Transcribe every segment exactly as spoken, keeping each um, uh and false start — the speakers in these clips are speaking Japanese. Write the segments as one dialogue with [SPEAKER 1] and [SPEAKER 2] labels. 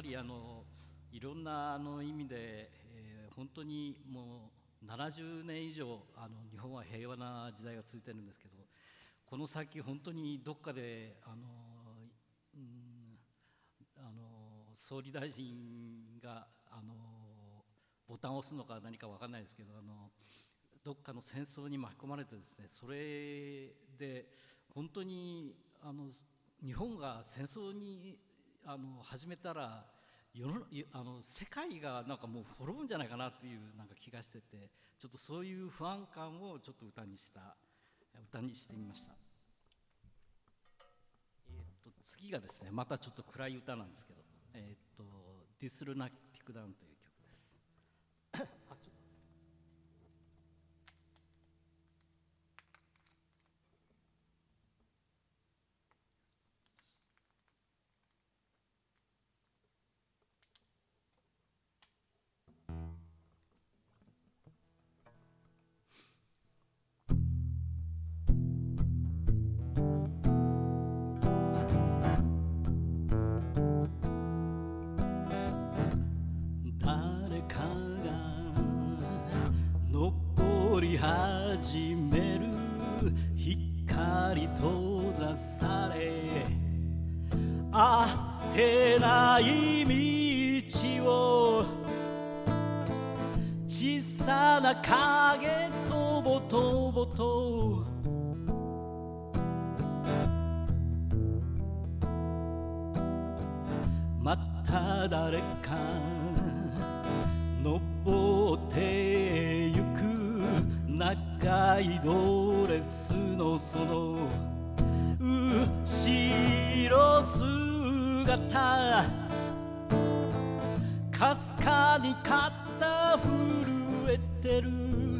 [SPEAKER 1] りあのいろんなあの意味で、えー、本当にもうななじゅうねん以上あの日本は平和な時代が続いてるんですけど、この先本当にどっかであの、うん、あの総理大臣があのボタンを押すのか何か分かんないですけど、あのどっかの戦争に巻き込まれてですね、それで本当にあの日本が戦争にあの始めたら世のあの世界がなんかもう滅ぶんじゃないかなというなんか気がしてて、ちょっとそういう不安感をちょっと歌にした歌にしてみました。えー、っと次がですね、またちょっと暗い歌なんですけど、えー、っとディスルナティックダウンという曲です。あ、ちょっと始める光閉ざされ当てない道を小さな影とぼとぼとまた誰か登ってゆく長いドレスのその後ろ姿かすかに肩震えてる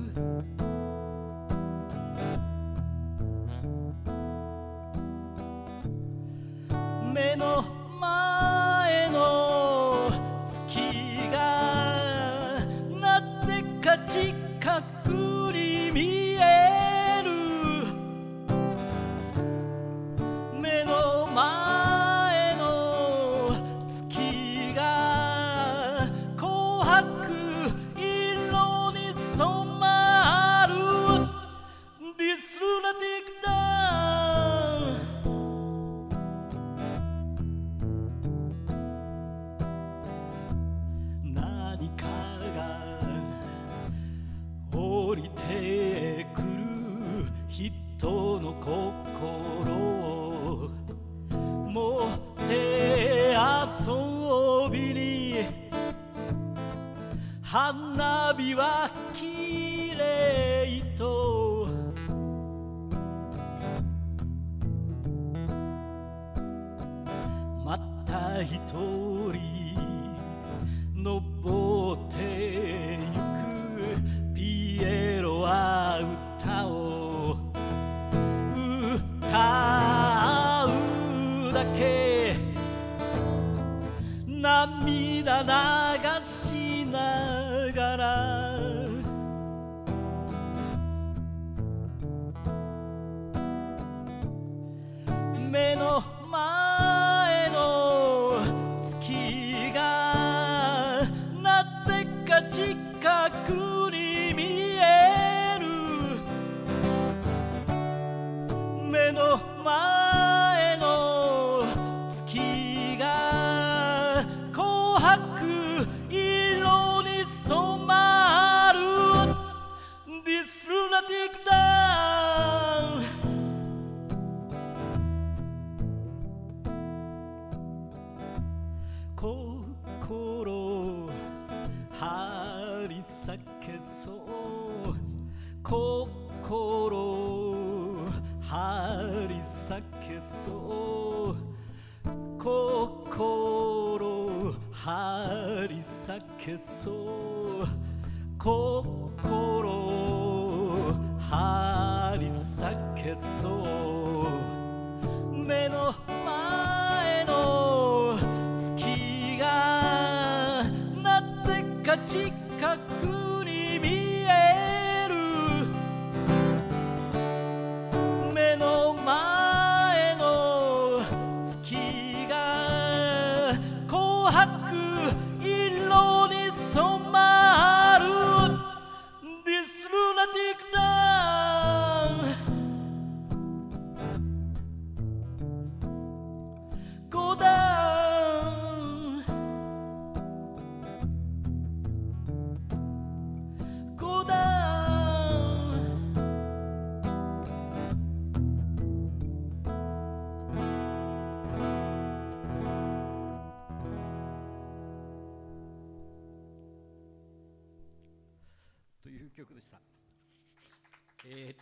[SPEAKER 1] 目の前の月がなぜか近くに見える目の前の月が紅白色に染まる This lunatic dawn 何かが降りてくる人の心を持って遊びに花火はきれいとまた一人登ってゆくピエロは歌を歌うだけ涙流しながら目の前の月がなぜか近くに見える目の前の月が紅白色に染まる This lunatic dawn 心張り裂けそう心張り裂けそう心張り裂けそう心張り裂けそう目の前の月がなぜか近くに見える目の前の月が紅白色に染まる This lunatic town Go down Go downという曲でした。えー